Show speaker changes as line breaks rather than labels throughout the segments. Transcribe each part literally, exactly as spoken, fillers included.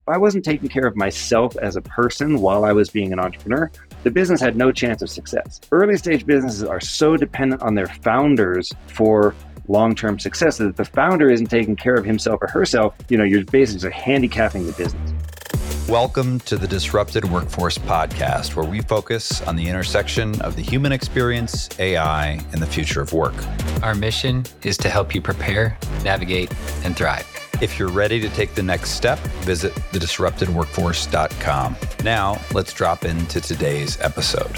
If I wasn't taking care of myself as a person while I was being an entrepreneur, the business had no chance of success. Early stage businesses are so dependent on their founders for long-term success that if the founder isn't taking care of himself or herself, you know, you're basically handicapping the business.
Welcome to the Disrupted Workforce Podcast, where we focus on the intersection of the human experience, A I, and the future of work.
Our mission is to help you prepare, navigate, and thrive.
If you're ready to take the next step, visit the disrupted workforce dot com. Now, let's drop into today's episode.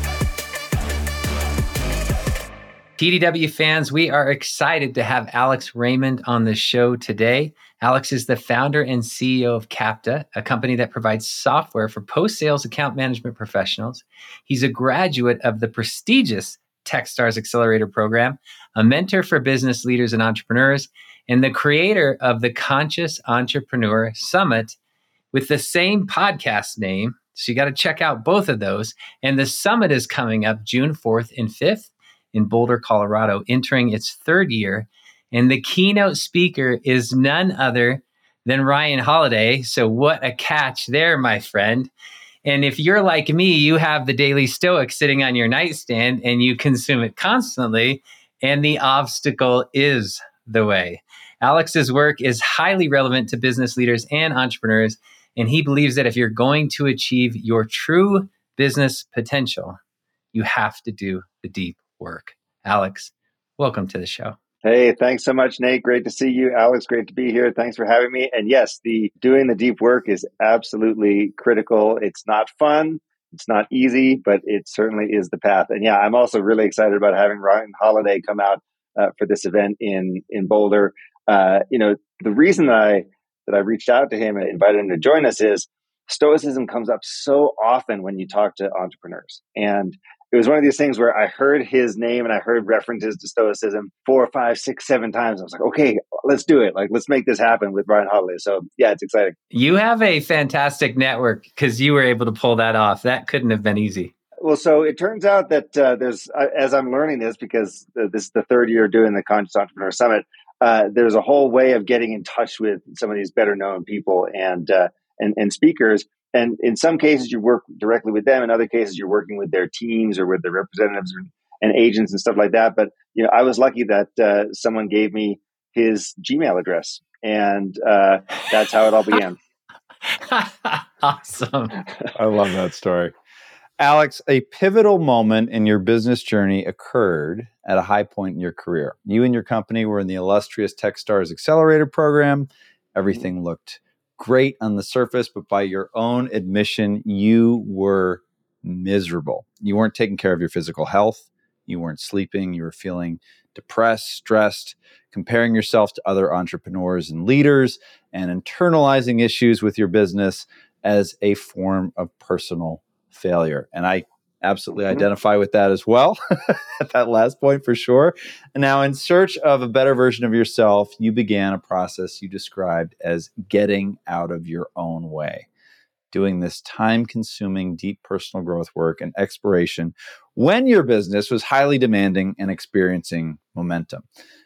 T D W fans, we are excited to have Alex Raymond on the show today. Alex is the founder and C E O of Capta, a company that provides software for post-sales account management professionals. He's a graduate of the prestigious Techstars Accelerator program, a mentor for business leaders and entrepreneurs, and the creator of the Conscious Entrepreneur Summit with the same podcast name. So you got to check out both of those. And the summit is coming up June fourth and fifth in Boulder, Colorado, entering its third year. And the keynote speaker is none other than Ryan Holiday. So what a catch there, my friend. And if you're like me, you have the Daily Stoic sitting on your nightstand and you consume it constantly, and the obstacle is the way. Alex's work is highly relevant to business leaders and entrepreneurs, and he believes that if you're going to achieve your true business potential, you have to do the deep work. Alex, welcome to the show.
Hey, thanks so much, Nate. Great to see you. Alex, great to be here. Thanks for having me. And yes, the doing the deep work is absolutely critical. It's not fun. It's not easy, but it certainly is the path. And yeah, I'm also really excited about having Ryan Holiday come out uh, for this event in, in Boulder. Uh, you know, the reason that I, that I reached out to him and invited him to join us is Stoicism comes up so often when you talk to entrepreneurs. And it was one of these things where I heard his name and I heard references to Stoicism four, five, six, seven times. I was like, okay, let's do it. Like, let's make this happen with Ryan Holiday. So yeah, it's exciting.
You have a fantastic network because you were able to pull that off. That couldn't have been easy.
Well, so it turns out that uh, there's, uh, as I'm learning this, because uh, this is the third year doing the Conscious Entrepreneur Summit, uh, there's a whole way of getting in touch with some of these better known people and, uh, and, and speakers. And in some cases, you work directly with them. In other cases, you're working with their teams or with their representatives and agents and stuff like that. But you know, I was lucky that uh, someone gave me his Gmail address, and uh, that's how it all began.
Awesome.
I love that story. Alex, a pivotal moment in your business journey occurred at a high point in your career. You and your company were in the illustrious Techstars Accelerator program. Everything looked great on the surface, but by your own admission, you were miserable. You weren't taking care of your physical health. You weren't sleeping. You were feeling depressed, stressed, comparing yourself to other entrepreneurs and leaders, and internalizing issues with your business as a form of personal failure. And I absolutely mm-hmm. identify with that as well, at that last point for sure. And now, in search of a better version of yourself, you began a process you described as getting out of your own way, doing this time-consuming, deep personal growth work and exploration when your business was highly demanding and experiencing momentum.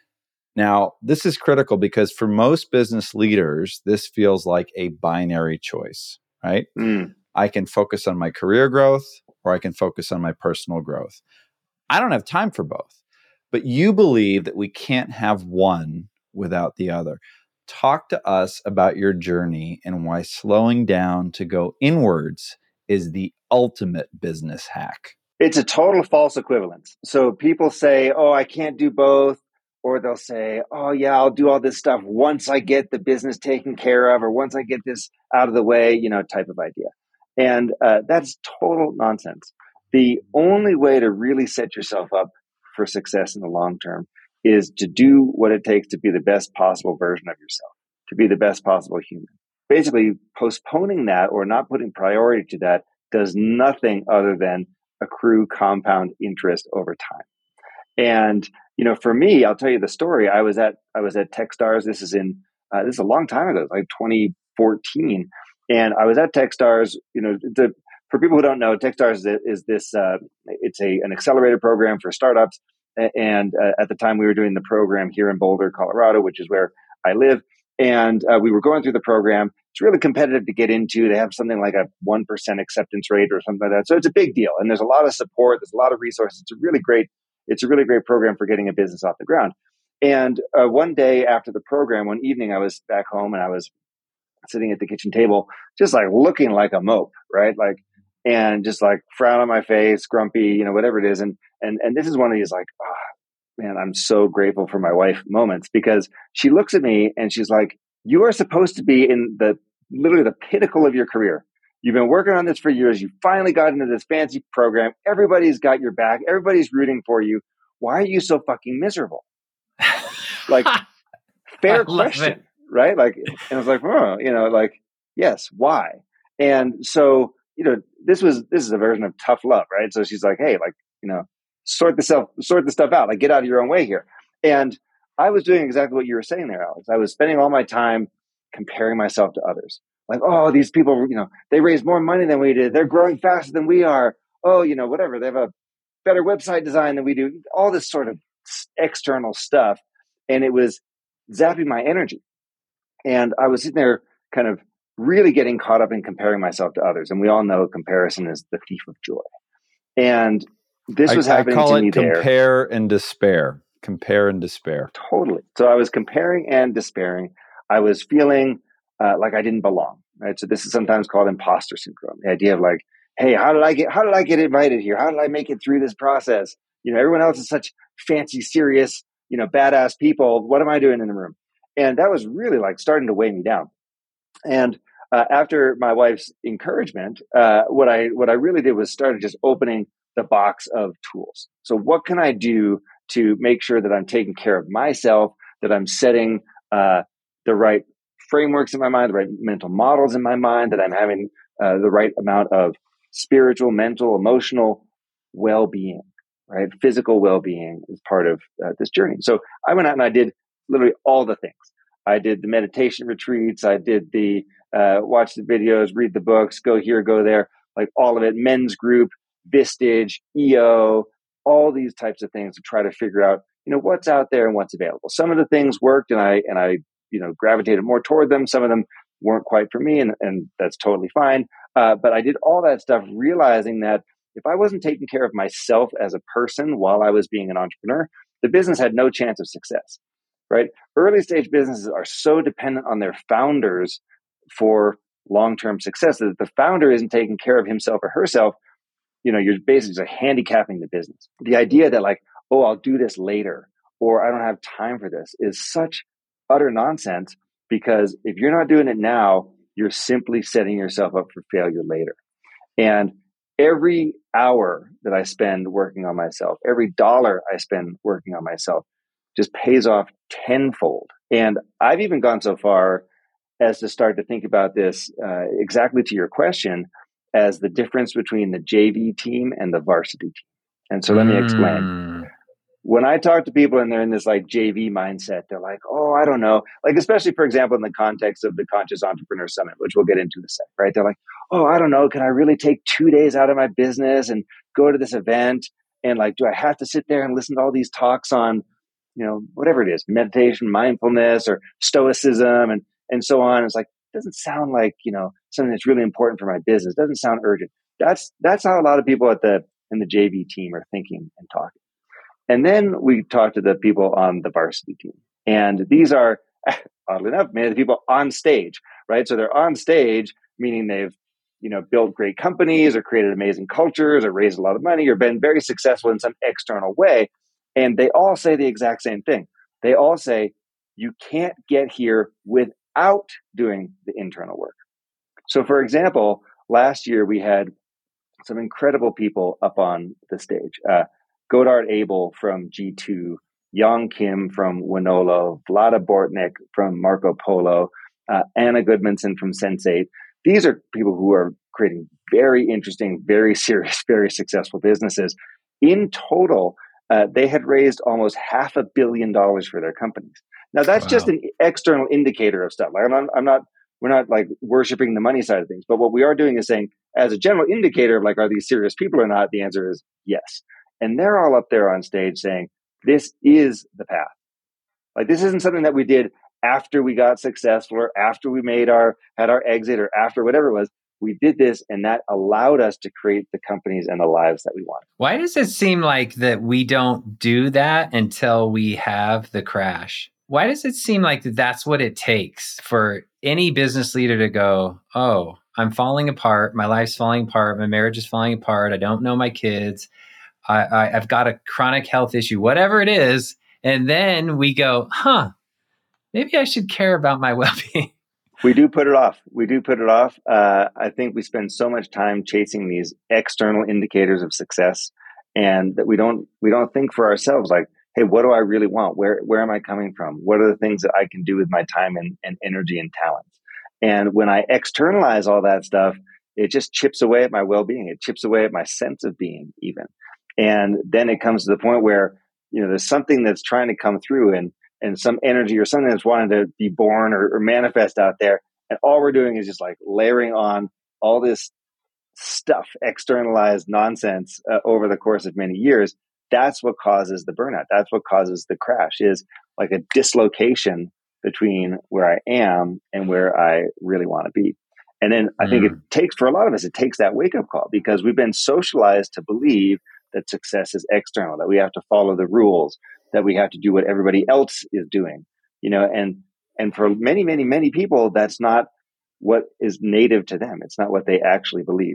Now, this is critical because for most business leaders, this feels like a binary choice, right? Mm. I can focus on my career growth, or I can focus on my personal growth. I don't have time for both, but you believe that we can't have one without the other. Talk to us about your journey and why slowing down to go inwards is the ultimate business hack.
It's a total false equivalence. So people say, oh, I can't do both. Or they'll say, oh, yeah, I'll do all this stuff once I get the business taken care of, or once I get this out of the way, you know, type of idea. And uh, that's total nonsense. The only way to really set yourself up for success in the long term is to do what it takes to be the best possible version of yourself, to be the best possible human. Basically, postponing that or not putting priority to that does nothing other than accrue compound interest over time. And, you know, for me, I'll tell you the story. I was at, I was at Techstars. This is in, uh, this is a long time ago, like twenty fourteen. And I was at Techstars, you know, the, for people who don't know, Techstars is, is this, uh, it's a, an accelerator program for startups. And uh, at the time we were doing the program here in Boulder, Colorado, which is where I live. And uh, we were going through the program it's really competitive to get into. They have something like a one percent acceptance rate or something like that. So it's a big deal. And there's a lot of support. There's a lot of resources. It's a really great, it's a really great program for getting a business off the ground. And uh, one day after the program, one evening, I was back home and I was sitting at the kitchen table, just like looking like a mope, right? Like, and just like frown on my face, grumpy, you know, whatever it is. And, and, and this is one of these like, oh, man, I'm so grateful for my wife moments, because she looks at me and she's like, you are supposed to be in the, literally the pinnacle of your career. You've been working on this for years. You finally got into this fancy program. Everybody's got your back. Everybody's rooting for you. Why are you so fucking miserable? Like, fair question, it. Right? Like, and I was like, oh, you know, like, yes, why? And so, you know, this was, this is a version of tough love, right? So she's like, hey, like, you know, sort the self, sort the stuff out, like get out of your own way here. And I was doing exactly what you were saying there, Alex. I was spending all my time comparing myself to others. Like, oh, these people, you know, they raise more money than we did. They're growing faster than we are. Oh, you know, whatever. They have a better website design than we do. All this sort of external stuff. And it was zapping my energy. And I was sitting there kind of really getting caught up in comparing myself to others. And we all know comparison is the thief of joy. And this was
I,
happening
I call
to
it
me
compare
there.
Compare and despair. Compare and despair.
Totally. So I was comparing and despairing. I was feeling uh, like I didn't belong. Right. So this is sometimes called imposter syndrome. The idea of like, hey, how did I get, how did I get invited here? How did I make it through this process? You know, everyone else is such fancy, serious, you know, badass people. What am I doing in the room? And that was really like starting to weigh me down. And uh, after my wife's encouragement, uh, what I, what I really did was started just opening the box of tools. So what can I do to make sure that I'm taking care of myself, that I'm setting uh, the right frameworks in my mind, the right mental models in my mind, that I'm having uh, the right amount of spiritual, mental, emotional well-being, right? Physical well-being is part of uh, this journey. So I went out and I did literally all the things. I did the meditation retreats. I did the uh, watch the videos, read the books, go here, go there, like all of it, men's group, Vistage, E O, all these types of things to try to figure out, you know, what's out there and what's available. Some of the things worked and I, and I, you know, gravitated more toward them. Some of them weren't quite for me, and, and that's totally fine. Uh, but I did all that stuff realizing that if I wasn't taking care of myself as a person while I was being an entrepreneur, the business had no chance of success, right? Early stage businesses are so dependent on their founders for long-term success that if the founder isn't taking care of himself or herself, you know, you're basically just handicapping the business. The idea that like, oh, I'll do this later, or I don't have time for this is such utter nonsense, because if you're not doing it now, you're simply setting yourself up for failure later. And every hour that I spend working on myself, every dollar I spend working on myself just pays off tenfold. And I've even gone so far as to start to think about this uh, exactly to your question, as the difference between the J V team and the varsity team. And so let me explain.
Mm.
When I talk to people and they're in this like J V mindset, they're like, oh, I don't know. Like, especially, for example, in the context of the Conscious Entrepreneur Summit, which we'll get into in a sec, right? They're like, oh, I don't know. Can I really take two days out of my business and go to this event? And like, do I have to sit there and listen to all these talks on, you know, whatever it is, meditation, mindfulness, or stoicism, and, and so on? It's like, it doesn't sound like, you know, something that's really important for my business. It doesn't sound urgent. That's, that's how a lot of people at the, in the J V team are thinking and talking. And then we talk to the people on the varsity team. And these are, oddly enough, many of the people on stage, right? So they're on stage, meaning they've, you know, built great companies or created amazing cultures or raised a lot of money or been very successful in some external way. And they all say the exact same thing. They all say, you can't get here without doing the internal work. So for example, last year we had some incredible people up on the stage. Uh, Godard Abel from G two, Yang Kim from Winolo, Vlada Bortnik from Marco Polo, uh, Anna Goodmanson from Sense eight. These are people who are creating very interesting, very serious, very successful businesses. In total, uh, they had raised almost half a billion dollars for their companies. Now, that's wow. just an external indicator of stuff. Like, I'm not, I'm not, we're not like worshiping the money side of things, but what we are doing is saying, as a general indicator of like, are these serious people or not? The answer is yes. And they're all up there on stage saying, this is the path. Like, this isn't something that we did after we got successful or after we made our, had our exit or after whatever it was. We did this, and that allowed us to create the companies and the lives that we want.
Why does it seem like that we don't do that until we have the crash? Why does it seem like that's what it takes for any business leader to go, oh, I'm falling apart. My life's falling apart. My marriage is falling apart. I don't know my kids. I, I, I've got a chronic health issue, whatever it is. And then we go, huh, maybe I should care about my well-being.
We do put it off. We do put it off. Uh, I think we spend so much time chasing these external indicators of success, and that we don't we don't think for ourselves like, hey, what do I really want? Where where am I coming from? What are the things that I can do with my time and, and energy and talents? And when I externalize all that stuff, it just chips away at my well-being. It chips away at my sense of being even. And then it comes to the point where, you know, there's something that's trying to come through, and and some energy or something that's wanting to be born or, or manifest out there. And all we're doing is just like layering on all this stuff, externalized nonsense uh, over the course of many years. That's what causes the burnout. That's what causes the crash, is like a dislocation between where I am and where I really want to be. And then I mm. think it takes, for a lot of us, it takes that wake-up call, because we've been socialized to believe that success is external, that we have to follow the rules, that we have to do what everybody else is doing, you know, and, and for many, many, many people, that's not what is native to them. It's not what they actually believe.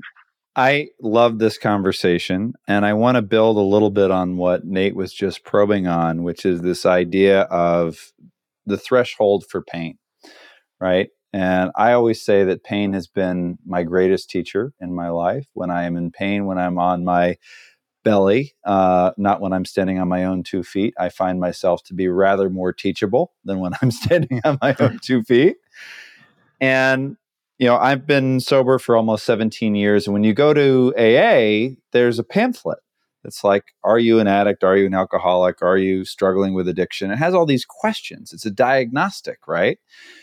I love this conversation, and I want to build a little bit on what Nate was just probing on, which is this idea of the threshold for pain, right? And I always say that pain has been my greatest teacher in my life. When I am in pain, when I'm on my belly, uh, not when I'm standing on my own two feet. I find myself to be rather more teachable than when I'm standing on my own two feet. And, you know, I've been sober for almost seventeen years. And when you go to A A, there's a pamphlet. It's like, are you an addict? Are you an alcoholic? Are you struggling with addiction? It has all these questions. It's a diagnostic, right?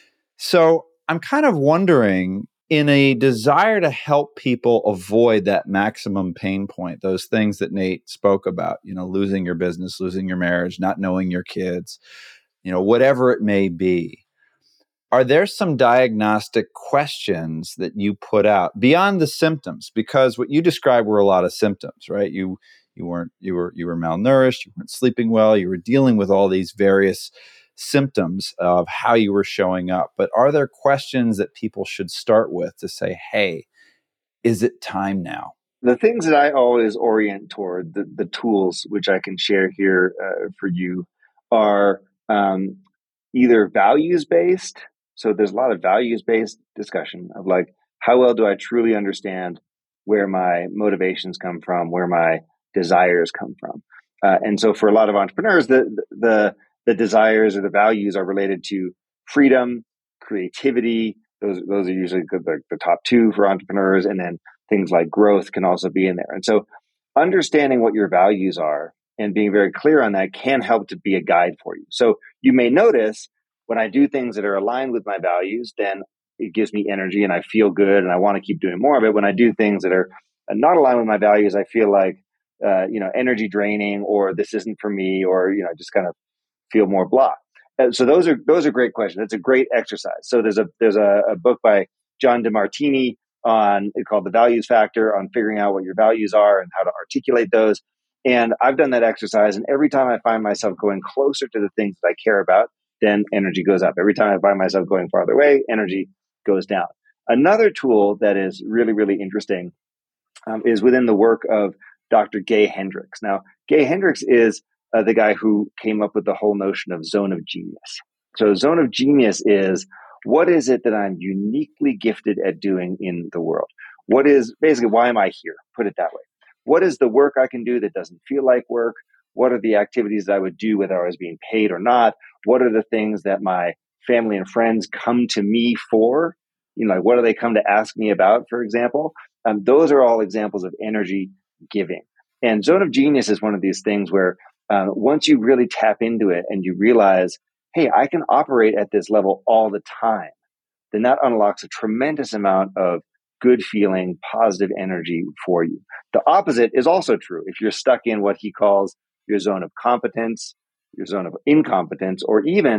So I'm kind of wondering, in a desire to help people avoid that maximum pain point, those things that Nate spoke about, you know, losing your business, losing your marriage, not knowing your kids, you know, whatever it may be, are there some diagnostic questions that you put out beyond the symptoms? Because what you described were a lot of symptoms, right? You you weren't you were you were malnourished, you weren't sleeping well, you were dealing with all these various symptoms of how you were showing up. But are there questions that people should start with to say, hey, is it time now?
The things that I always orient toward, the, the tools which I can share here uh, for you, are um, either values-based. So there's a lot of values-based discussion of like, how well do I truly understand where my motivations come from, where my desires come from? Uh, and so for a lot of entrepreneurs, the the the desires or the values are related to freedom, creativity. Those those are usually the, the top two for entrepreneurs. And then things like growth can also be in there. And so understanding what your values are and being very clear on that can help to be a guide for you. So you may notice when I do things that are aligned with my values, then it gives me energy and I feel good and I want to keep doing more of it. When I do things that are not aligned with my values, I feel like, uh, you know, energy draining, or this isn't for me, or, you know, just kind of feel more blah. And so those are those are great questions. It's a great exercise. So there's a there's a, a book by John DeMartini on it's called The Values Factor, on figuring out what your values are and how to articulate those. And I've done that exercise, and every time I find myself going closer to the things that I care about, then energy goes up. Every time I find myself going farther away, energy goes down. Another tool that is really, really interesting um, is within the work of Doctor Gay Hendricks. Now, Gay Hendricks is uh, the guy who came up with the whole notion of zone of genius. So zone of genius is, what is it that I'm uniquely gifted at doing in the world? What is, basically, why am I here? Put it that way. What is the work I can do that doesn't feel like work? What are the activities that I would do whether I was being paid or not? What are the things that my family and friends come to me for? You know, like what do they come to ask me about, for example? Um, those are all examples of energy giving. And zone of genius is one of these things where uh, once you really tap into it and you realize, hey, I can operate at this level all the time, then that unlocks a tremendous amount of good feeling, positive energy for you. The opposite is also true. If you're stuck in what he calls your zone of competence, your zone of incompetence, or even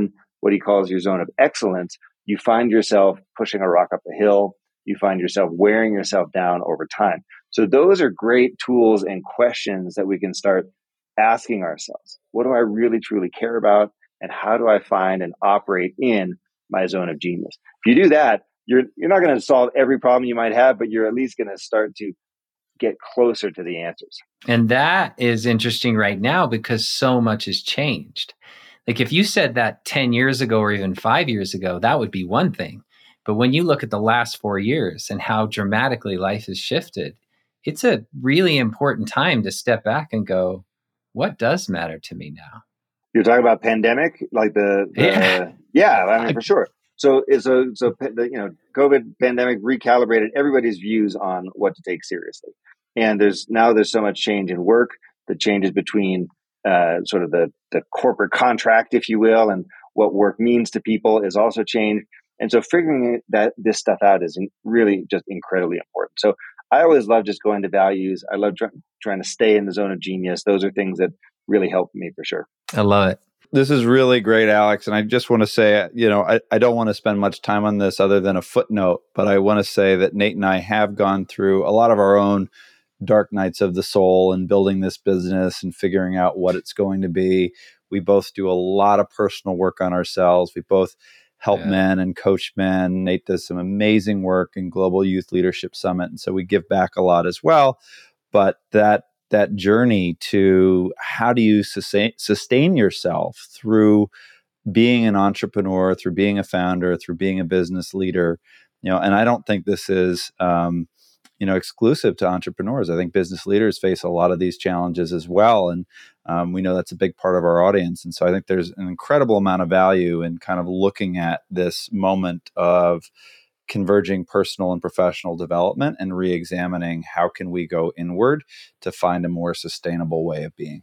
what he calls your zone of excellence, you find yourself pushing a rock up a hill. You find yourself wearing yourself down over time. So those are great tools and questions that we can start asking ourselves. What do I really, truly care about? And how do I find and operate in my zone of genius? If you do that, you're you're not going to solve every problem you might have, but you're at least going to start to get closer to the answers.
And that is interesting right now because so much has changed. Like if you said that ten years ago or even five years ago, that would be one thing. But when you look at the last four years and how dramatically life has shifted, it's a really important time to step back and go, what does matter to me now?
You're talking about pandemic, like the, the
yeah.
yeah, I mean, for sure. So, so, so, the, you know, COVID pandemic recalibrated everybody's views on what to take seriously. And there's now there's so much change in work, the changes between uh, sort of the, the corporate contract, if you will, and what work means to people is also changed. And so figuring that this stuff out is really just incredibly important. So I always love just going to values. I love try, trying to stay in the zone of genius. Those are things that really help me for sure.
I love it.
This is really great, Alex. And I just want to say, you know, I, I don't want to spend much time on this other than a footnote, but I want to say that Nate and I have gone through a lot of our own dark nights of the soul and building this business and figuring out what it's going to be. We both do a lot of personal work on ourselves. We both help yeah. men and coach men. Nate does some amazing work in Global Youth Leadership Summit. And so we give back a lot as well. But that that journey to how do you sustain, sustain yourself through being an entrepreneur, through being a founder, through being a business leader, you know, and I don't think this is, um, you know, exclusive to entrepreneurs. I think business leaders face a lot of these challenges as well. And um, we know that's a big part of our audience. And so I think there's an incredible amount of value in kind of looking at this moment of converging personal and professional development and re-examining how can we go inward to find a more sustainable way of being.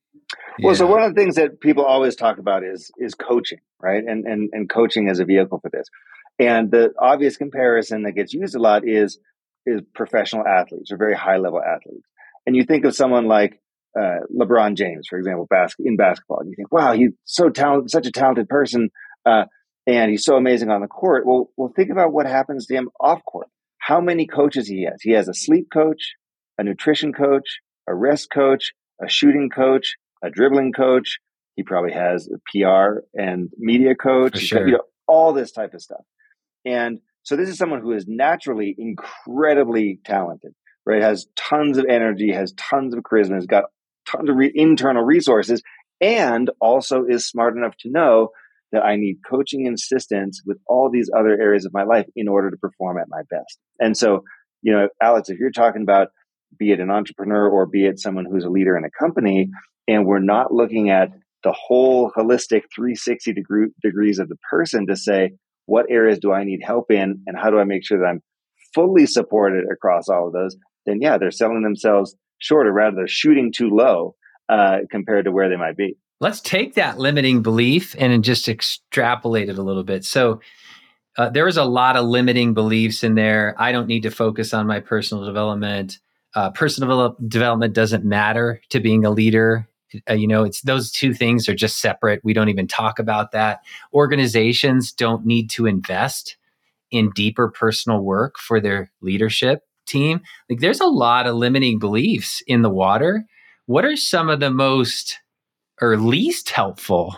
Well, yeah. So one of the things that people always talk about is is coaching, right? And and and coaching as a vehicle for this. And the obvious comparison that gets used a lot is is professional athletes or very high level athletes. And you think of someone like uh, LeBron James, for example, bas- in basketball, and you think, wow, he's so talented, such a talented person. Uh, And he's so amazing on the court. Well, well, think about what happens to him off court. How many coaches he has? He has a sleep coach, a nutrition coach, a rest coach, a shooting coach, a dribbling coach. He probably has a P R and media coach.
For sure.
You know, all this type of stuff. And so this is someone who is naturally incredibly talented, right? Has tons of energy, has tons of charisma, has got tons of re- internal resources, and also is smart enough to know that I need coaching and assistance with all these other areas of my life in order to perform at my best. And so, you know, Alex, if you're talking about, be it an entrepreneur or be it someone who's a leader in a company, and we're not looking at the whole holistic three sixty degree, degrees of the person to say, what areas do I need help in? And how do I make sure that I'm fully supported across all of those? Then yeah, they're selling themselves short, or rather they're shooting too low uh, compared to where they might be.
Let's take that limiting belief and just extrapolate it a little bit. So uh, there is a lot of limiting beliefs in there. I don't need to focus on my personal development. Uh, personal development doesn't matter to being a leader. Uh, you know, it's those two things are just separate. We don't even talk about that. Organizations don't need to invest in deeper personal work for their leadership team. Like there's a lot of limiting beliefs in the water. What are some of the most or least helpful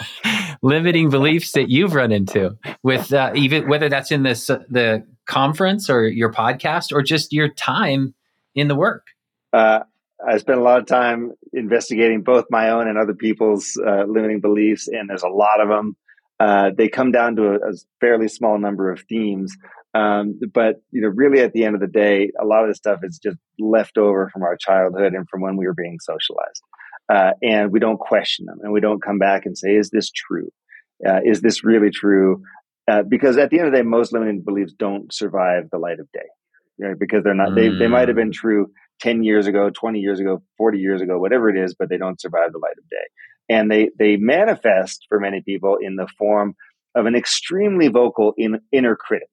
limiting beliefs that you've run into with uh, even whether that's in this uh, the conference or your podcast or just your time in the work?
Uh, I spent a lot of time investigating both my own and other people's uh, limiting beliefs, and there's a lot of them. Uh, they come down to a, a fairly small number of themes, um, but you know, really at the end of the day, a lot of this stuff is just left over from our childhood and from when we were being socialized. Uh, and we don't question them, and we don't come back and say, is this true? Uh, is this really true? Uh, because at the end of the day, most limiting beliefs don't survive the light of day, right? Because they're not, mm. they, they might've been true ten years ago, twenty years ago, forty years ago, whatever it is, but they don't survive the light of day. And they, they manifest for many people in the form of an extremely vocal in, inner critic.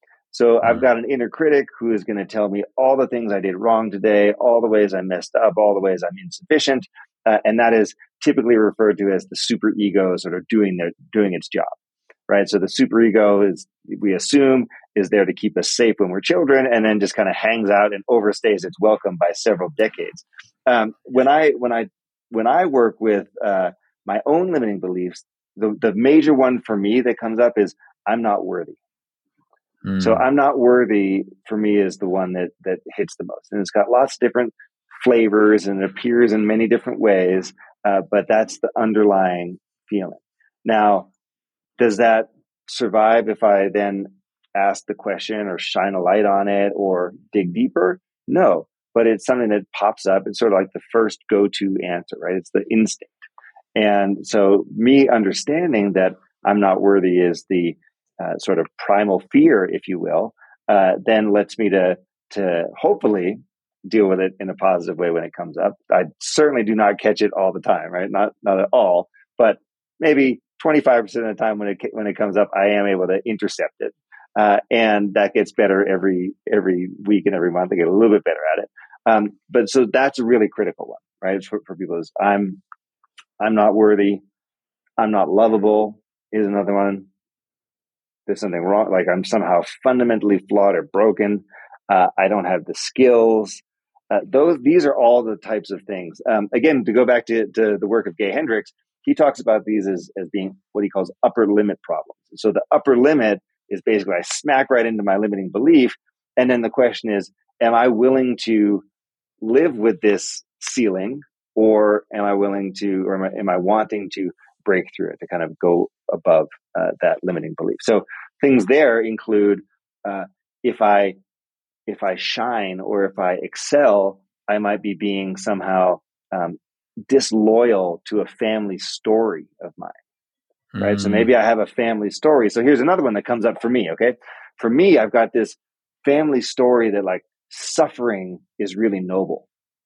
So mm. I've got an inner critic who is going to tell me all the things I did wrong today, all the ways I messed up, all the ways I'm insufficient. Uh, and that is typically referred to as the super ego sort of doing their doing its job. right? So the superego is, we assume, is there to keep us safe when we're children, and then just kind of hangs out and overstays its welcome by several decades. Um, when I when I when I work with uh, my own limiting beliefs, the the major one for me that comes up is I'm not worthy. Mm. So I'm not worthy for me is the one that that hits the most, and it's got lots of different flavors and it appears in many different ways, uh, but that's the underlying feeling. Now, does that survive if I then ask the question or shine a light on it or dig deeper? No, but it's something that pops up. It's sort of like the first go-to answer, right? It's the instinct. And so me understanding that I'm not worthy is the uh, sort of primal fear, if you will, uh, then lets me to, to hopefully deal with it in a positive way when it comes up. I certainly do not catch it all the time, right? Not, not at all, but maybe twenty-five percent of the time when it, when it comes up, I am able to intercept it. Uh, and that gets better every, every week and every month. I get a little bit better at it. Um, but so that's a really critical one, right? For, for people is I'm, I'm not worthy. I'm not lovable is another one. There's something wrong. Like I'm somehow fundamentally flawed or broken. Uh, I don't have the skills. Uh, those, these are all the types of things. Um, again, to go back to, to the work of Gay Hendricks, he talks about these as, as being what he calls upper limit problems. So the upper limit is basically I smack right into my limiting belief. And then the question is, am I willing to live with this ceiling, or am I willing to, or am I, am I wanting to break through it to kind of go above uh, that limiting belief? So things there include uh, if I if I shine or if I excel, I might be being somehow um, disloyal to a family story of mine, right? Mm. So maybe I have a family story. So here's another one that comes up for me, okay? For me, I've got this family story that like suffering is really noble,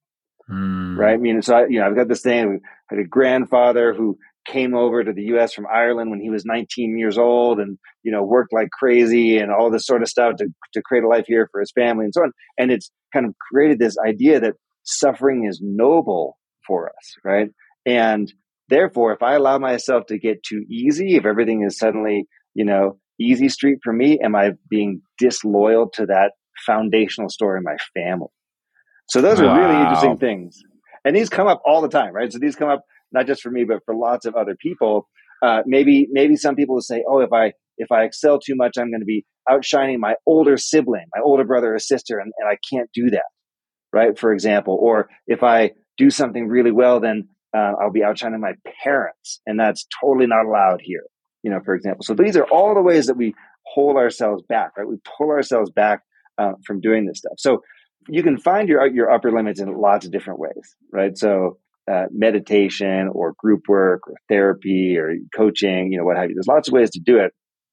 mm. right? I mean, so I, you know, I've got this thing, I had a grandfather who came over to the U S from Ireland when he was nineteen years old and, you know, worked like crazy and all this sort of stuff to, to create a life here for his family and so on. And it's kind of created this idea that suffering is noble for us, right? And therefore, if I allow myself to get too easy, if everything is suddenly, you know, easy street for me, am I being disloyal to that foundational story of my family? So those wow. are really interesting things. And these come up all the time, right? So these come up not just for me, but for lots of other people. Uh, maybe, maybe some people will say, oh, if I, if I excel too much, I'm going to be outshining my older sibling, my older brother or sister, and, and I can't do that, right? For example, or if I do something really well, then uh, I'll be outshining my parents, and that's totally not allowed here, you know, for example. So these are all the ways that we hold ourselves back, right? We pull ourselves back uh, from doing this stuff. So you can find your, your upper limits in lots of different ways, right? So Uh, meditation or group work or therapy or coaching, you know, what have you. There's lots of ways to do it.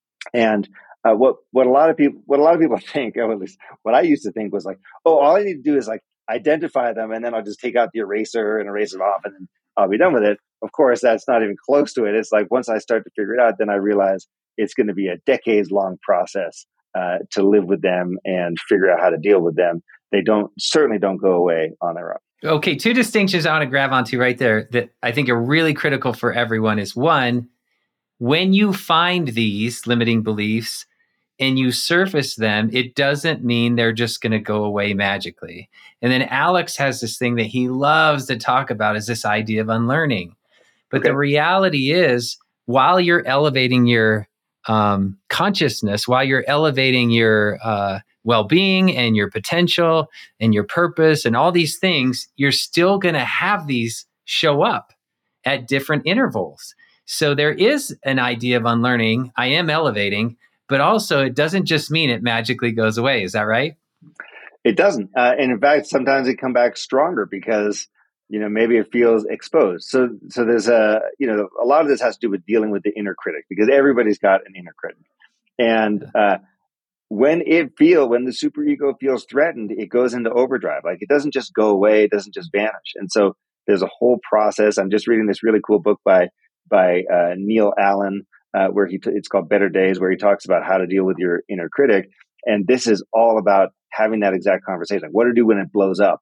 And uh, what what a lot of people what a lot of people think, or at least what I used to think, was like, oh, all I need to do is like identify them, and then I'll just take out the eraser and erase it off, and then I'll be done with it. Of course, that's not even close to it. It's like once I start to figure it out, then I realize it's going to be a decades long process uh, to live with them and figure out how to deal with them. They don't certainly don't go away on their own.
Okay, two distinctions I want to grab onto right there that I think are really critical for everyone is one, when you find these limiting beliefs and you surface them, it doesn't mean they're just going to go away magically. And then Alex has this thing that he loves to talk about is this idea of unlearning. But okay. the reality is, while you're elevating your um, consciousness, while you're elevating your uh, well-being and your potential and your purpose and all these things, you're still going to have these show up at different intervals. So there is an idea of unlearning. I am elevating, but also it doesn't just mean it magically goes away. Is that right?
It doesn't. Uh, and in fact, sometimes it come back stronger because, you know, maybe it feels exposed. So, so there's a, you know, a lot of this has to do with dealing with the inner critic, because everybody's got an inner critic. And, uh, when it feel, when the superego feels threatened, it goes into overdrive. Like it doesn't just go away. It doesn't just vanish. And so there's a whole process. I'm just reading this really cool book by, by, uh, Neil Allen, uh, where he, t- it's called Better Days, where he talks about how to deal with your inner critic. And this is all about having that exact conversation. Like what to do when it blows up,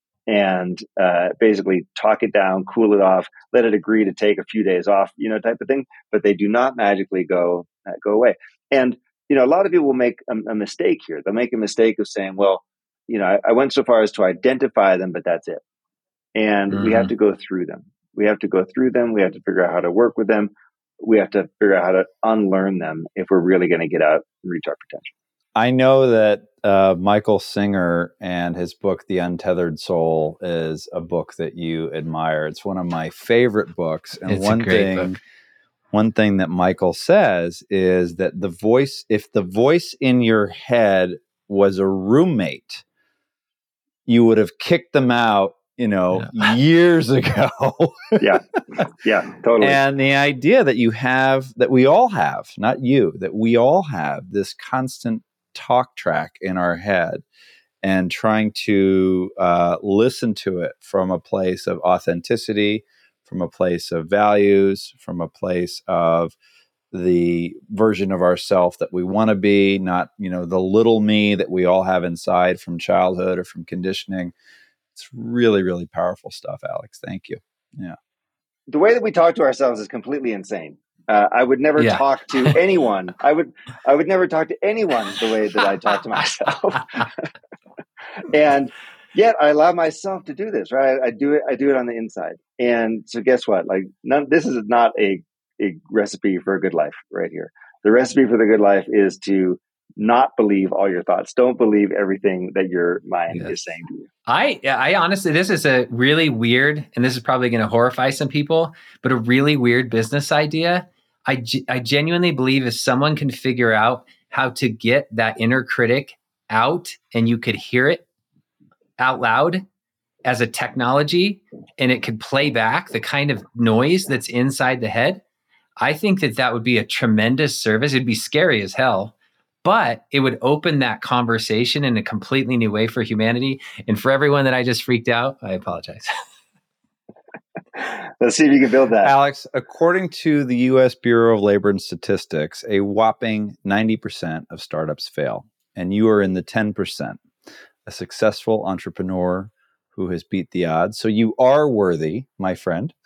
and, uh, basically talk it down, cool it off, let it agree to take a few days off, you know, type of thing. But they do not magically go uh, go away. And, you know, a lot of people will make a, a mistake here. They'll make a mistake of saying, well, you know, I, I went so far as to identify them, but that's it. And mm-hmm. we have to go through them. We have to go through them. We have to figure out how to work with them. We have to figure out how to unlearn them if we're really going to get out and reach our potential.
I know that uh, Michael Singer and his book, The Untethered Soul, is a book that you admire. It's one of my favorite books. And
it's
one
a great
thing,
book.
one thing that Michael says is that the voice, if the voice in your head was a roommate, you would have kicked them out, you know, yeah. years ago.
yeah. Yeah, totally.
And the idea that you have, that we all have, not you, that we all have this constant talk track in our head, and trying to uh, listen to it from a place of authenticity, from a place of values, from a place of the version of ourself that we want to be, not, you know, the little me that we all have inside from childhood or from conditioning. It's really, really powerful stuff, Alex. Thank you. Yeah.
The way that we talk to ourselves is completely insane. Uh, I would never yeah. talk to anyone. I would, I would never talk to anyone the way that I talk to myself. And yet I allow myself to do this, right? I, I do it. I do it on the inside. And so guess what? Like none, this is not a, a recipe for a good life right here. The recipe for the good life is to not believe all your thoughts. Don't believe everything that your mind yes. is saying to you.
I, I honestly, this is a really weird, and this is probably going to horrify some people, but a really weird business idea. I, I genuinely believe if someone can figure out how to get that inner critic out and you could hear it out loud as a technology and it could play back the kind of noise that's inside the head, I think that that would be a tremendous service. It'd be scary as hell, but it would open that conversation in a completely new way for humanity. And for everyone that I just freaked out, I apologize.
Let's see if you can build that.
Alex, according to the U S Bureau of Labor and Statistics, a whopping ninety percent of startups fail. And you are in the ten percent, a successful entrepreneur who has beat the odds. So you are worthy, my friend.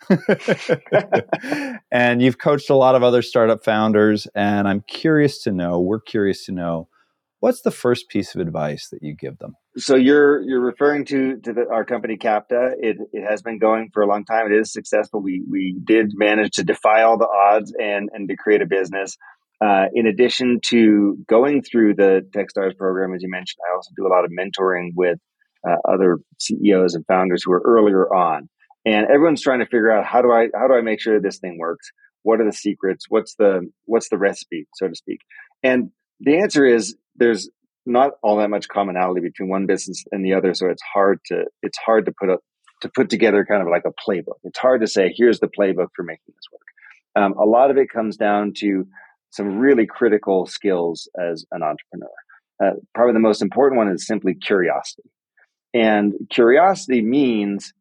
And you've coached a lot of other startup founders. And I'm curious to know, we're curious to know, what's the first piece of advice that you give them?
So you're you're referring to to the, our company Capta. It it has been going for a long time. It is successful. We we did manage to defy all the odds and and to create a business. Uh, in addition to going through the Techstars program, as you mentioned, I also do a lot of mentoring with uh, other C E Os and founders who are earlier on. And everyone's trying to figure out how do I how do I make sure this thing works? What are the secrets? What's the what's the recipe, so to speak? And the answer is there's not all that much commonality between one business and the other, so it's hard to it's hard to put a to put together kind of like a playbook. It's hard to say here's the playbook for making this work. Um, a lot of it comes down to some really critical skills as an entrepreneur. Uh, probably the most important one is simply curiosity, and curiosity means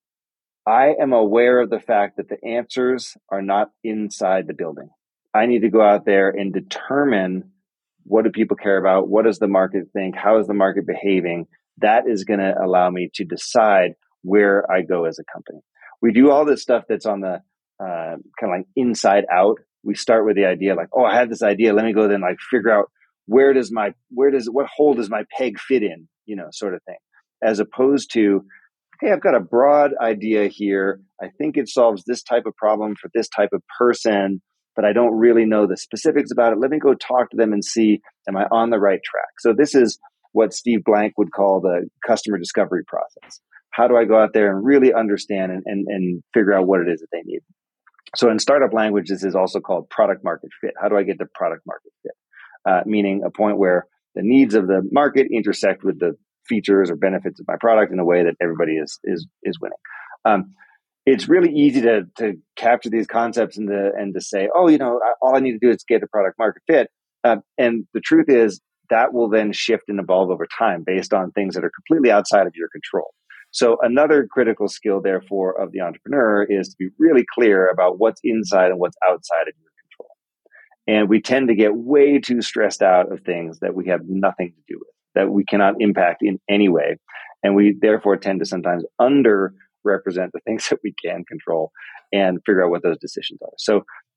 I am aware of the fact that the answers are not inside the building. I need to go out there and determine, what do people care about? What does the market think? How is the market behaving? That is going to allow me to decide where I go as a company. We do all this stuff that's on the uh, kind of like inside out. We start with the idea like, oh, I have this idea. Let me go then like figure out where does my, where does, what hole does my peg fit in, you know, sort of thing. As opposed to, hey, I've got a broad idea here. I think it solves this type of problem for this type of person, but I don't really know the specifics about it. Let me go talk to them and see, am I on the right track? So this is what Steve Blank would call the customer discovery process. How do I go out there and really understand and, and, and figure out what it is that they need? So in startup language, this is also called product market fit. How do I get to product market fit? Uh, meaning a point where the needs of the market intersect with the features or benefits of my product in a way that everybody is is is winning. Um, it's really easy to to capture these concepts and to and to say, oh, you know, all I need to do is get to product market fit. Uh, and the truth is that will then shift and evolve over time based on things that are completely outside of your control. So another critical skill, therefore, of the entrepreneur is to be really clear about what's inside and what's outside of your control. And we tend to get way too stressed out of things that we have nothing to do with, that we cannot impact in any way. And we therefore tend to sometimes underrepresent the things that we can control and figure out what those decisions are. So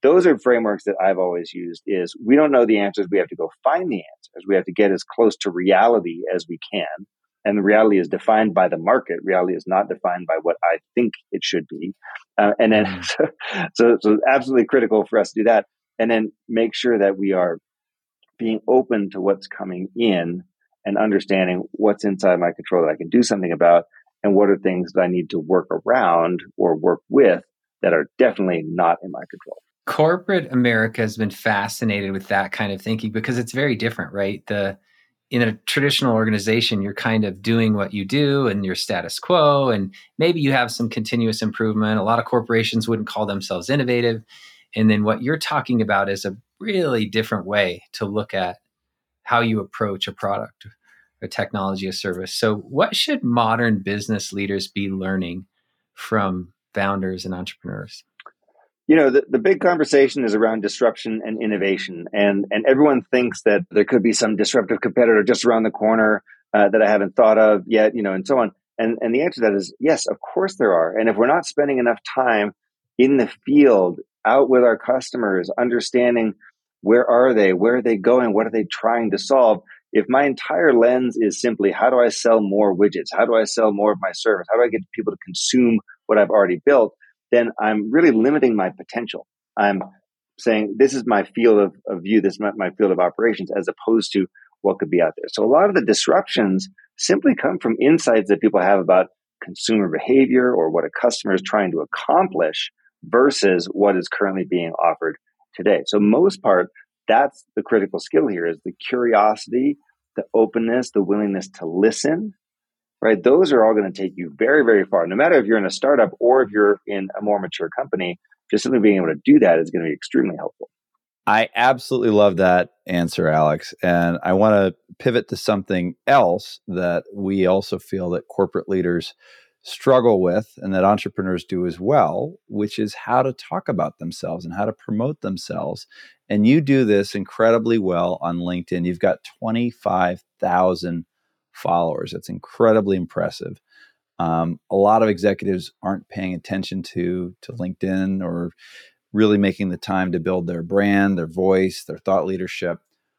those are frameworks that I've always used. Is we don't know the answers. We have to go find the answers. We have to get as close to reality as we can. And the reality is defined by the market. Reality is not defined by what I think it should be. Uh, and then, mm. so, so, so absolutely critical for us to do that. And then make sure that we are being open to what's coming in and understanding what's inside my control that I can do something about, and what are things that I need to work around or work with that are definitely not in my control.
Corporate America has been fascinated with that kind of thinking because it's very different, right? The in a traditional organization, you're kind of doing what you do and your status quo, and maybe you have some continuous improvement. A lot of corporations wouldn't call themselves innovative. And then what you're talking about is a really different way to look at how you approach a product, a technology, a service. So what should modern business leaders be learning from founders and entrepreneurs?
You know, the, the big conversation is around disruption and innovation. And, and everyone thinks that there could be some disruptive competitor just around the corner uh, that I haven't thought of yet, you know, and so on. And, and the answer to that is yes, of course there are. And if we're not spending enough time in the field, out with our customers, understanding where are they, where are they going, what are they trying to solve? If my entire lens is simply how do I sell more widgets? How do I sell more of my service? How do I get people to consume what I've already built? Then I'm really limiting my potential. I'm saying this is my field of, of view, this is my, my field of operations, as opposed to what could be out there. So a lot of the disruptions simply come from insights that people have about consumer behavior or what a customer is trying to accomplish versus what is currently being offered today. So most part, that's the critical skill here, is the curiosity, the openness, the willingness to listen. Right? Those are all going to take you very, very far. No matter if you're in a startup or if you're in a more mature company, just simply being able to do that is going to be extremely helpful.
I absolutely love that answer, Alex. And I want to pivot to something else that we also feel that corporate leaders struggle with and that entrepreneurs do as well, which is how to talk about themselves and how to promote themselves. And you do this incredibly well on LinkedIn. You've got twenty-five thousand followers. That's incredibly impressive. Um, a lot of executives aren't paying attention to, to LinkedIn or really making the time to build their brand, their voice, their thought leadership.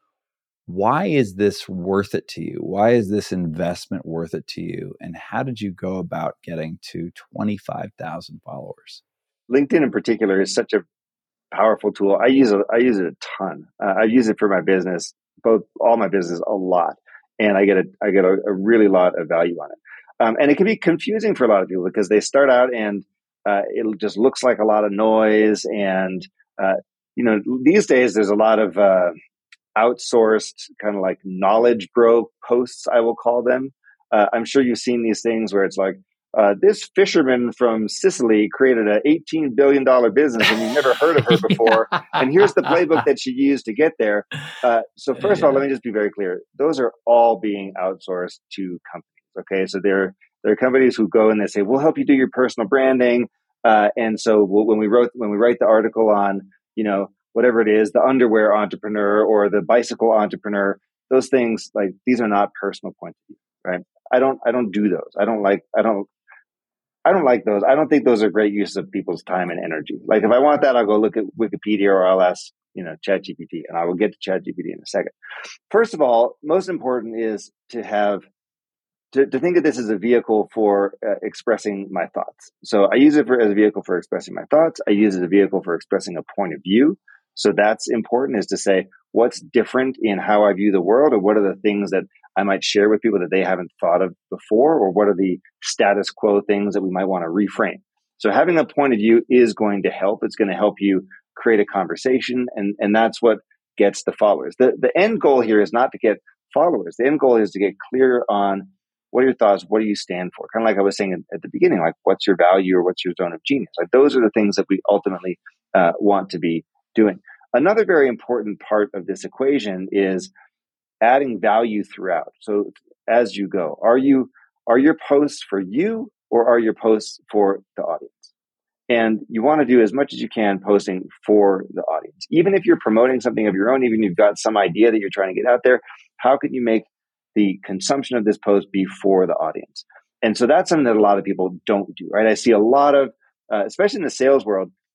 Why is this worth it to you? Why is this investment worth it to you? And how did you go about getting to twenty-five thousand followers?
LinkedIn in particular is such a powerful tool. I use it, I use it a ton. Uh, I use it for my business, both all my business a lot. And I get a, I get a, a really lot of value on it. Um, and it can be confusing for a lot of people because they start out and uh, it just looks like a lot of noise. And, uh, you know, these days there's a lot of uh, outsourced kind of like knowledge bro posts, I will call them. Uh, I'm sure you've seen these things where it's like, uh, this fisherman from Sicily created an eighteen billion dollars business and you've never heard of her before. And here's the playbook that she used to get there. Uh, so first yeah. of all, let me just be very clear. Those are all being outsourced to companies. Okay. So there, there are companies who go and they say, we'll help you do your personal branding. Uh, and so we'll, when we wrote, when we write the article on, you know, whatever it is, the underwear entrepreneur or the bicycle entrepreneur, those things, like, these are not personal points of view, right? I don't, I don't do those. I don't like, I don't, I don't like those. I don't think those are great use of people's time and energy. Like if I want that, I'll go look at Wikipedia or I'll ask, you know, ChatGPT, and I will get to ChatGPT in a second. First of all, most important is to have, to, to think of this as a vehicle for uh, expressing my thoughts. So I use it for, as a vehicle for expressing my thoughts. I use it as a vehicle for expressing a point of view. So that's important, is to say what's different in how I view the world, or what are the things that I might share with people that they haven't thought of before, or what are the status quo things that we might want to reframe. So having a point of view is going to help. It's going to help you create a conversation, and, and that's what gets the followers. The, the end goal here is not to get followers. The end goal is to get clear on what are your thoughts, what do you stand for? Kind of like I was saying at the beginning, like what's your value or what's your zone of genius? Like those are the things that we ultimately uh, want to be doing. Another very important part of this equation is adding value throughout. So as you go, are you, are your posts for you, or are your posts for the audience? And you want to do as much as you can posting for the audience. Even if you're promoting something of your own, even if you've got some idea that you're trying to get out there, how can you make the consumption of this post be for the audience? And so that's something that a lot of people don't do, right? I see a lot of, uh, especially in the sales world,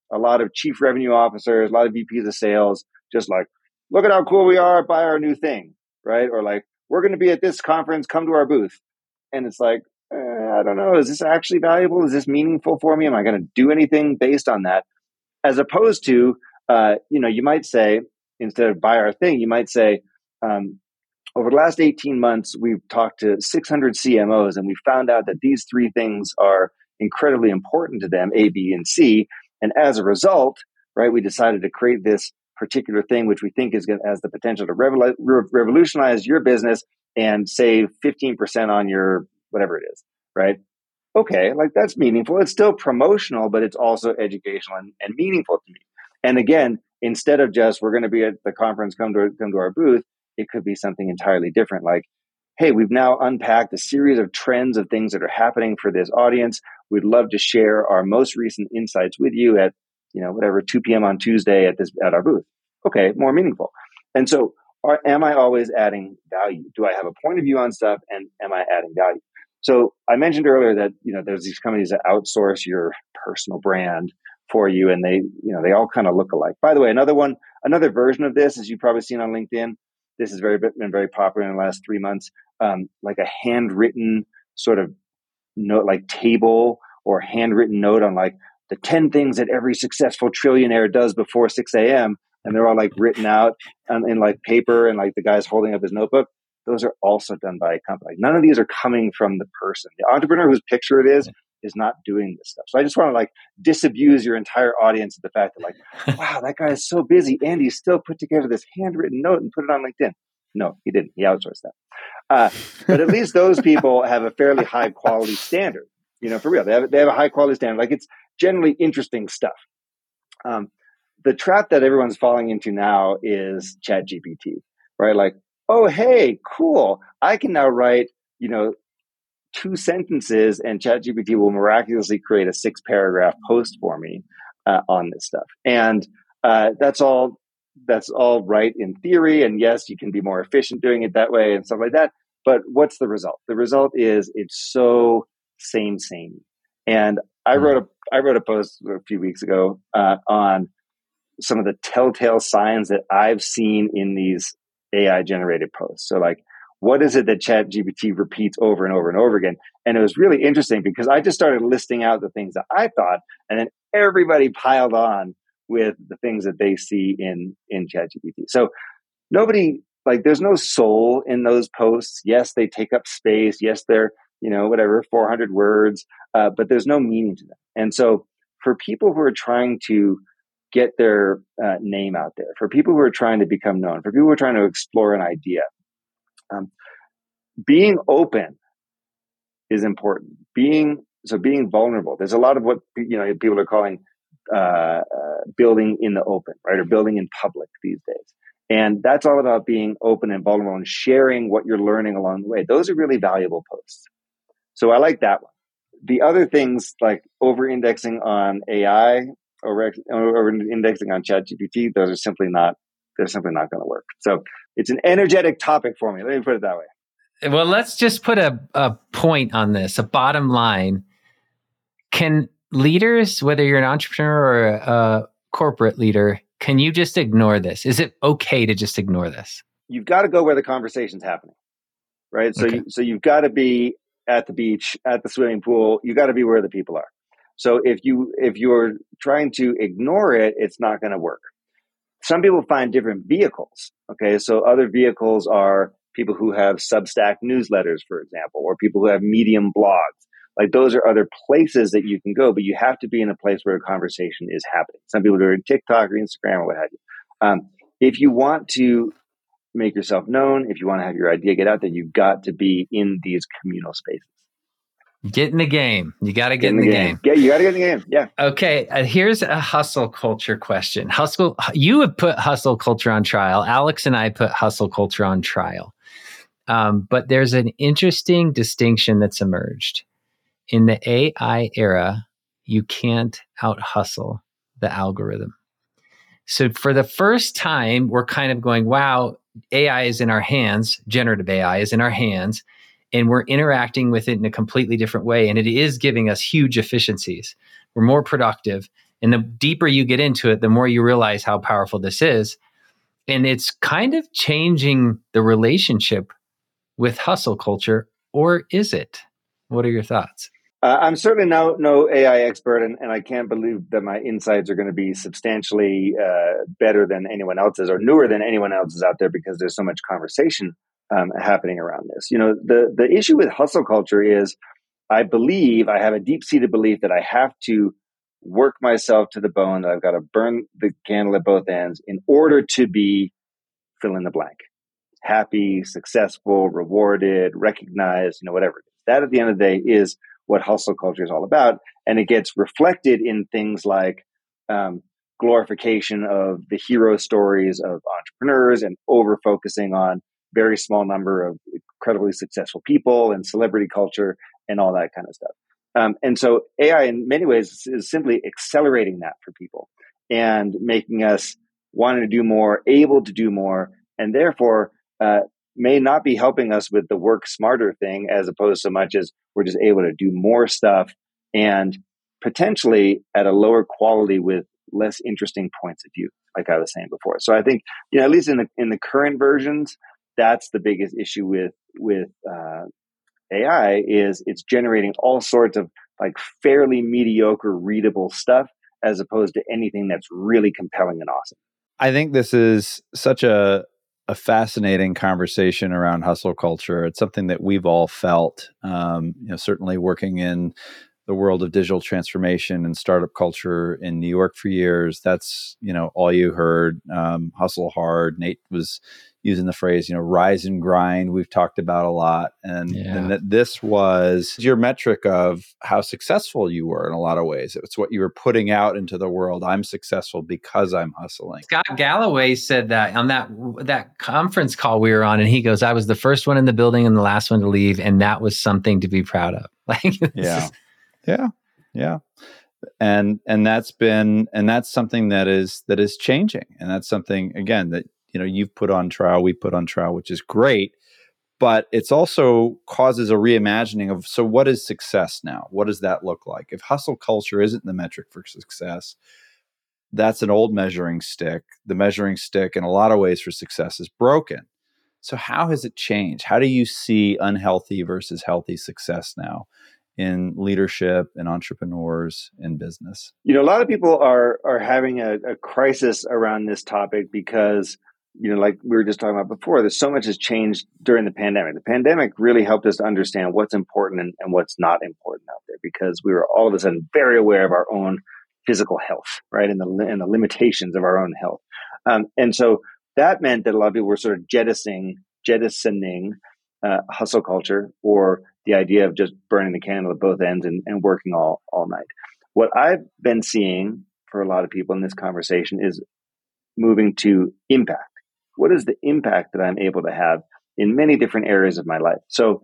a lot of chief revenue officers, a lot of V Ps of sales, just like, look at how cool we are, buy our new thing, right? Or like, we're going to be at this conference, come to our booth. And it's like, eh, I don't know, is this actually valuable? Is this meaningful for me? Am I going to do anything based on that? As opposed to, uh, you know, you might say, instead of buy our thing, you might say, um, over the last eighteen months, we've talked to six hundred C M Os, and we found out that these three things are incredibly important to them, A, B, and C. And as a result, right, we decided to create this particular thing, which we think is going to, has the potential to revol- re- revolutionize your business and save fifteen percent on your whatever it is, right? Okay, like that's meaningful. It's still promotional, but it's also educational and, and meaningful to me. And again, instead of just, we're going to be at the conference, come to come to our booth, it could be something entirely different. Like, hey, we've now unpacked a series of trends of things that are happening for this audience. We'd love to share our most recent insights with you at, you know, whatever, two p.m. on Tuesday at this at our booth. Okay, more meaningful. And so, are, am I always adding value? Do I have a point of view on stuff, and am I adding value? So I mentioned earlier that, you know, there's these companies that outsource your personal brand for you, and they, you know, they all kind of look alike. By the way, another one, another version of this, as you've probably seen on LinkedIn, this has very been very popular in the last three months, um, like a handwritten sort of note, like table or handwritten note on like the ten things that every successful trillionaire does before six a.m. And they're all like written out um, in like paper, and like the guy's holding up his notebook. Those are also done by a company. None of these are coming from the person. The entrepreneur whose picture it is is not doing this stuff. So I just want to like disabuse your entire audience of the fact that like, wow, that guy is so busy and he still put together this handwritten note and put it on LinkedIn. No, he didn't. He outsourced that. Uh, but at least those people have a fairly high quality standard. You know, for real, they have they have a high quality standard. Like, it's generally interesting stuff. Um, the trap that everyone's falling into now is ChatGPT, right? Like, oh, hey, cool. I can now write, you know, two sentences, and ChatGPT will miraculously create a six paragraph post for me uh, on this stuff. And uh, that's all, that's all right in theory. And yes, you can be more efficient doing it that way and stuff like that. But what's the result? The result is it's so same, same. And I wrote a, I wrote a post a few weeks ago uh, on some of the telltale signs that I've seen in these A I generated posts. So like, what is it that ChatGPT repeats over and over and over again? And it was really interesting because I just started listing out the things that I thought, and then everybody piled on with the things that they see in, in ChatGPT. So nobody, like, there's no soul in those posts. Yes, they take up space. Yes, they're, you know, whatever, four hundred words, uh, but there's no meaning to them. And so for people who are trying to get their uh, name out there, for people who are trying to become known, for people who are trying to explore an idea, Um, being open is important. Being so being vulnerable. There's a lot of what, you know, people are calling uh, uh, building in the open, right, or building in public these days. And that's all about being open and vulnerable and sharing what you're learning along the way. Those are really valuable posts. So I like that one. The other things like over-indexing on A I or over-indexing on ChatGPT, those are simply not. They're simply not going to work. So it's an energetic topic for me. Let me put it that way.
Well, let's just put a, a point on this, a bottom line. Can leaders, whether you're an entrepreneur or a, a corporate leader, can you just ignore this? Is it okay to just ignore this?
You've got to go where the conversation's happening, right? So, okay. you, so you've got to be at the beach, at the swimming pool. You got to be where the people are. So if you if you're trying to ignore it, it's not going to work. Some people find different vehicles. Okay, so other vehicles are people who have Substack newsletters, for example, or people who have Medium blogs. Like, those are other places that you can go, but you have to be in a place where a conversation is happening. Some people do it on TikTok or Instagram or what have you. Um, if you want to make yourself known, if you want to have your idea get out there, you've got to be in these communal spaces.
Get in the game. You got to get, get in the, the game. game.
Yeah, you got to get in the game. Yeah.
Okay. Uh, here's a hustle culture question. Hustle. You have put hustle culture on trial. Alex and I put hustle culture on trial. Um, but there's an interesting distinction that's emerged. In the A I era, you can't out hustle the algorithm. So for the first time, we're kind of going, wow, A I is in our hands. Generative A I is in our hands. And we're interacting with it in a completely different way. And it is giving us huge efficiencies. We're more productive. And the deeper you get into it, the more you realize how powerful this is. And it's kind of changing the relationship with hustle culture, or is it? What are your thoughts?
Uh, I'm certainly no no A I expert, and, and I can't believe that my insights are going to be substantially uh, better than anyone else's or newer than anyone else's out there, because there's so much conversation um, happening around this. You know, the the issue with hustle culture is, I believe, I have a deep-seated belief that I have to work myself to the bone, that I've got to burn the candle at both ends in order to be fill in the blank. Happy, successful, rewarded, recognized, you know, whatever it is. That at the end of the day is what hustle culture is all about. And it gets reflected in things like um, glorification of the hero stories of entrepreneurs and over focusing on very small number of incredibly successful people and celebrity culture and all that kind of stuff. Um, and so A I in many ways is simply accelerating that for people and making us wanting to do more, able to do more, and therefore uh, may not be helping us with the work smarter thing, as opposed so much as we're just able to do more stuff and potentially at a lower quality with less interesting points of view, like I was saying before. So I think, you know, at least in the in the current versions, that's the biggest issue with with uh, A I is it's generating all sorts of like fairly mediocre readable stuff, as opposed to anything that's really compelling and awesome.
I think this is such a a fascinating conversation around hustle culture. It's something that we've all felt, um, you know, certainly working in the world of digital transformation and startup culture in New York for years. That's, you know, all you heard, um, hustle hard. Nate was using the phrase, you know, rise and grind. We've talked about a lot. And,
Yeah.
and that this was your metric of how successful you were in a lot of ways. It's what you were putting out into the world. I'm successful because I'm hustling.
Scott Galloway said that on that that conference call we were on, and he goes, I was the first one in the building and the last one to leave. And that was something to be proud of. Like,
yeah.
Is,
yeah. Yeah. And, and that's been, and that's something that is, that is changing. And that's something, again, that, you know, you've put on trial, we put on trial, which is great, but it's also causes a reimagining of, so what is success now? What does that look like? If hustle culture isn't the metric for success, that's an old measuring stick. The measuring stick in a lot of ways for success is broken. So how has it changed? How do you see unhealthy versus healthy success now in leadership and entrepreneurs in business?
You know, a lot of people are are having a, a crisis around this topic because, you know, like we were just talking about before, there's so much has changed during the pandemic. The pandemic really helped us to understand what's important and, and what's not important out there, because we were all of a sudden very aware of our own physical health, right, and the and the limitations of our own health. Um, and so that meant that a lot of people were sort of jettisoning, jettisoning uh, hustle culture, or the idea of just burning the candle at both ends and, and working all, all night. What I've been seeing for a lot of people in this conversation is moving to impact. What is the impact that I'm able to have in many different areas of my life? So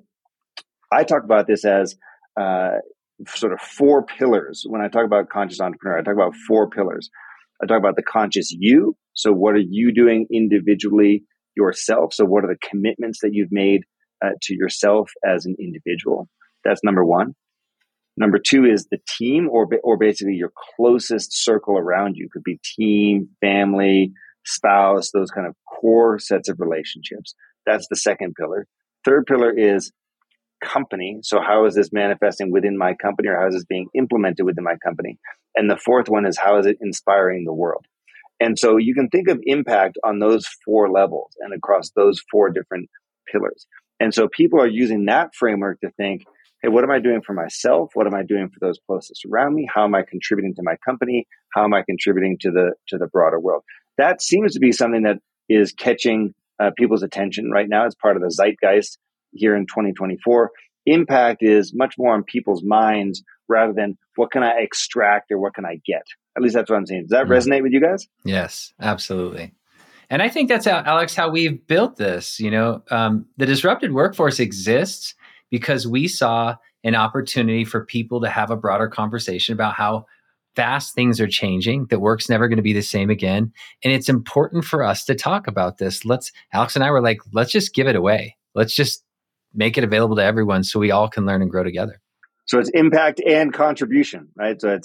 I talk about this as uh, sort of four pillars. When I talk about conscious entrepreneur, I talk about four pillars. I talk about the conscious you. So what are you doing individually yourself? So what are the commitments that you've made uh, to yourself as an individual? That's number one. Number two is the team, or or basically your closest circle around you. Could be team, family, spouse, those kind of core sets of relationships. That's the second pillar. Third pillar is company. So how is this manifesting within my company, or how is this being implemented within my company? And the fourth one is, how is it inspiring the world? And so you can think of impact on those four levels and across those four different pillars. And so people are using that framework to think, hey, what am I doing for myself? What am I doing for those closest around me? How am I contributing to my company? How am I contributing to the to the broader world? That seems to be something that is catching uh, people's attention right now. It's part of the zeitgeist here in twenty twenty-four. Impact is much more on people's minds rather than what can I extract or what can I get. At least that's what I'm saying. Does that resonate with you guys?
Yes, absolutely. And I think that's how, Alex, how we've built this. You know, um, the disrupted workforce exists because we saw an opportunity for people to have a broader conversation about how fast things are changing, that work's never going to be the same again. And it's important for us to talk about this. Let's, Alex and I were like, let's just give it away. Let's just make it available to everyone so we all can learn and grow together.
So it's impact and contribution, right? So it's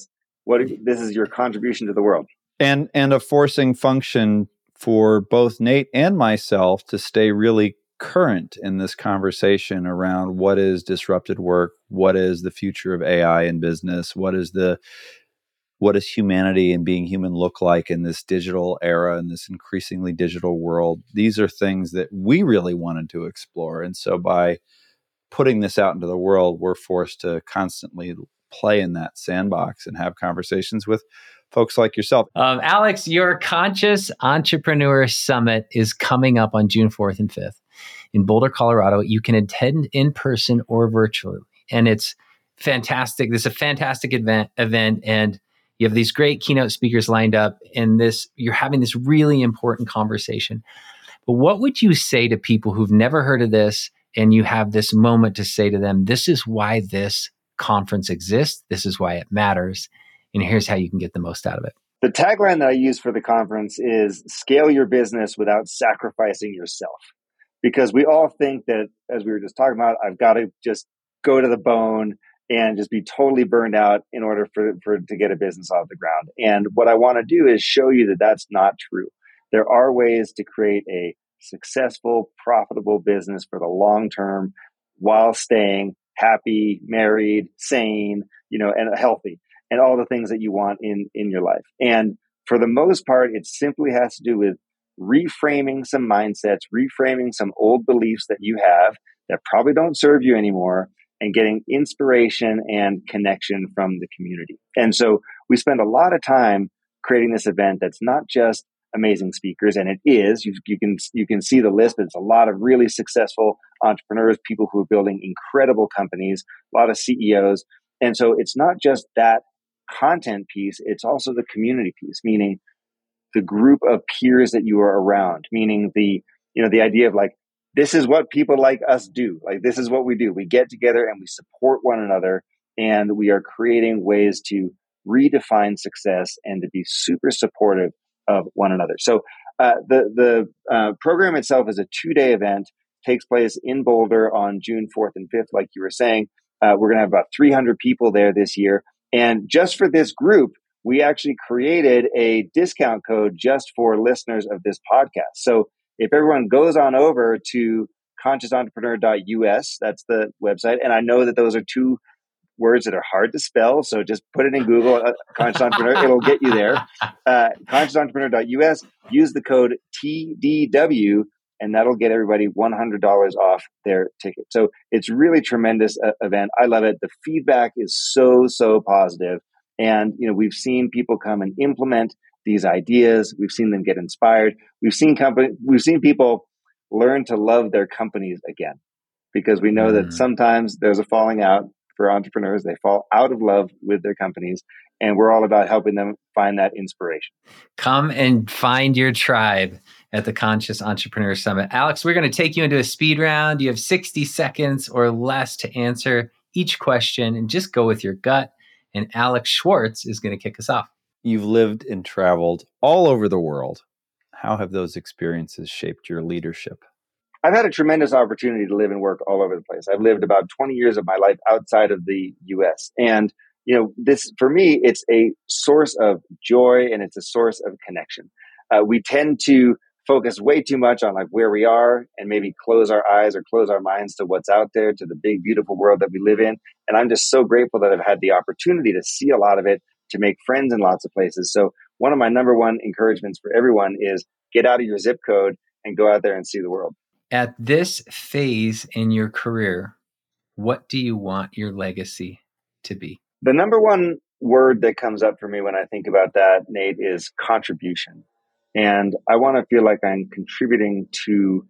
what this is your contribution to the world.
And and a forcing function for both Nate and myself to stay really current in this conversation around what is disrupted work, what is the future of A I in business, what is the what does humanity and being human look like in this digital era, in this increasingly digital world? These are things that we really wanted to explore. And so by putting this out into the world, we're forced to constantly play in that sandbox and have conversations with folks like yourself.
Um, Alex, your Conscious Entrepreneur Summit is coming up on June fourth and fifth in Boulder, Colorado. You can attend in person or virtually. And it's fantastic. This is a fantastic event, event and you have these great keynote speakers lined up, and this you're having this really important conversation. But what would you say to people who've never heard of this, and you have this moment to say to them, this is why this conference exists, this is why it matters, and here's how you can get the most out of it?
The tagline that I use for the conference is scale your business without sacrificing yourself. Because we all think that, as we were just talking about, I've got to just go to the bone and just be totally burned out in order for, for to get a business off the ground. And what I want to do is show you that that's not true. There are ways to create a successful, profitable business for the long term while staying happy, married, sane, you know, and healthy, and all the things that you want in, in your life. And for the most part, it simply has to do with reframing some mindsets, reframing some old beliefs that you have that probably don't serve you anymore, and getting inspiration and connection from the community. And so we spend a lot of time creating this event that's not just amazing speakers, and it is. You, you can you can see the list, but it's a lot of really successful entrepreneurs, people who are building incredible companies, a lot of C E Os. And so it's not just that content piece, it's also the community piece, meaning the group of peers that you are around, meaning the, you know, the idea of like, this is what people like us do. Like, this is what we do. We get together and we support one another, and we are creating ways to redefine success and to be super supportive of one another. So uh, the the uh, program itself is a two-day event, takes place in Boulder on June fourth and fifth, like you were saying. Uh, we're going to have about three hundred people there this year. And just for this group, we actually created a discount code just for listeners of this podcast. So if everyone goes on over to conscious entrepreneur dot U S, that's the website. And I know that those are two words that are hard to spell. So just put it in Google, uh, Conscious Entrepreneur, it'll get you there. Uh, conscious entrepreneur dot U S, use the code T D W, and that'll get everybody one hundred dollars off their ticket. So it's really tremendous uh, event. I love it. The feedback is so, so positive. And, you know, we've seen people come and implement these ideas. We've seen them get inspired. We've seen company, we've seen people learn to love their companies again, because we know mm. that sometimes there's a falling out for entrepreneurs. They fall out of love with their companies, and we're all about helping them find that inspiration.
Come and find your tribe at the Conscious Entrepreneur Summit. Alex, we're going to take you into a speed round. You have sixty seconds or less to answer each question, and just go with your gut. And Alex Schwartz is going to kick us off.
You've lived and traveled all over the world. How have those experiences shaped your leadership?
I've had a tremendous opportunity to live and work all over the place. I've lived about twenty years of my life outside of the U S. And, you know, this, for me, it's a source of joy and it's a source of connection. Uh, we tend to focus way too much on like where we are and maybe close our eyes or close our minds to what's out there, to the big, beautiful world that we live in. And I'm just so grateful that I've had the opportunity to see a lot of it, to make friends in lots of places. So one of my number one encouragements for everyone is get out of your zip code and go out there and see the world.
At this phase in your career, what do you want your legacy to be?
The number one word that comes up for me when I think about that, Nate, is contribution. And I want to feel like I'm contributing to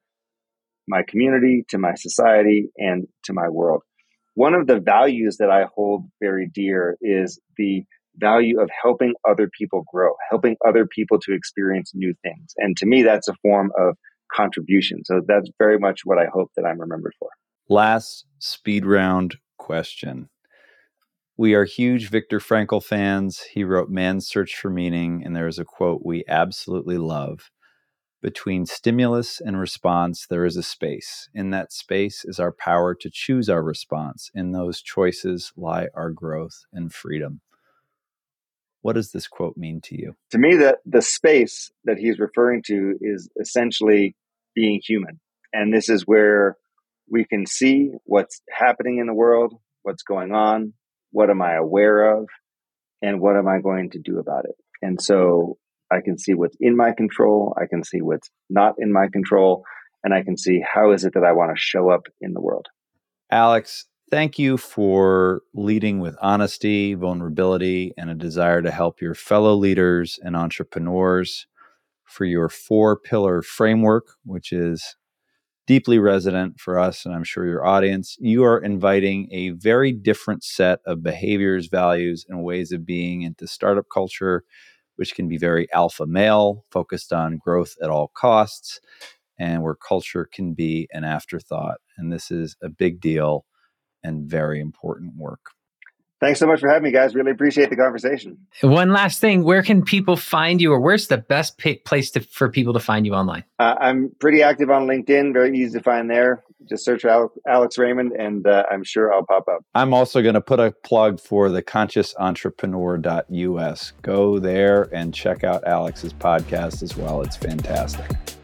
my community, to my society, and to my world. One of the values that I hold very dear is the value of helping other people grow, helping other people to experience new things. And to me, that's a form of contribution. So that's very much what I hope that I'm remembered for.
Last speed round question. We are huge Viktor Frankl fans. He wrote Man's Search for Meaning, and there is a quote we absolutely love. Between stimulus and response, there is a space. In that space is our power to choose our response. In those choices lie our growth and freedom. What does this quote mean to you?
To me, the, the space that he's referring to is essentially being human. And this is where we can see what's happening in the world, what's going on, what am I aware of, and what am I going to do about it? And so I can see what's in my control, I can see what's not in my control, and I can see how is it that I want to show up in the world.
Alex, thank you for leading with honesty, vulnerability, and a desire to help your fellow leaders and entrepreneurs, for your four-pillar framework, which is deeply resonant for us, and I'm sure your audience. You are inviting a very different set of behaviors, values, and ways of being into startup culture, which can be very alpha male, focused on growth at all costs, and where culture can be an afterthought. And this is a big deal and very important work.
Thanks so much for having me, guys. Really appreciate the conversation.
One last thing, where can people find you, or where's the best p- place to, for people to find you online?
Uh, I'm pretty active on LinkedIn, very easy to find there. Just search for Alex Raymond, and uh, I'm sure I'll pop up.
I'm also going to put a plug for the conscious entrepreneur dot U S. Go there and check out Alex's podcast as well. It's fantastic.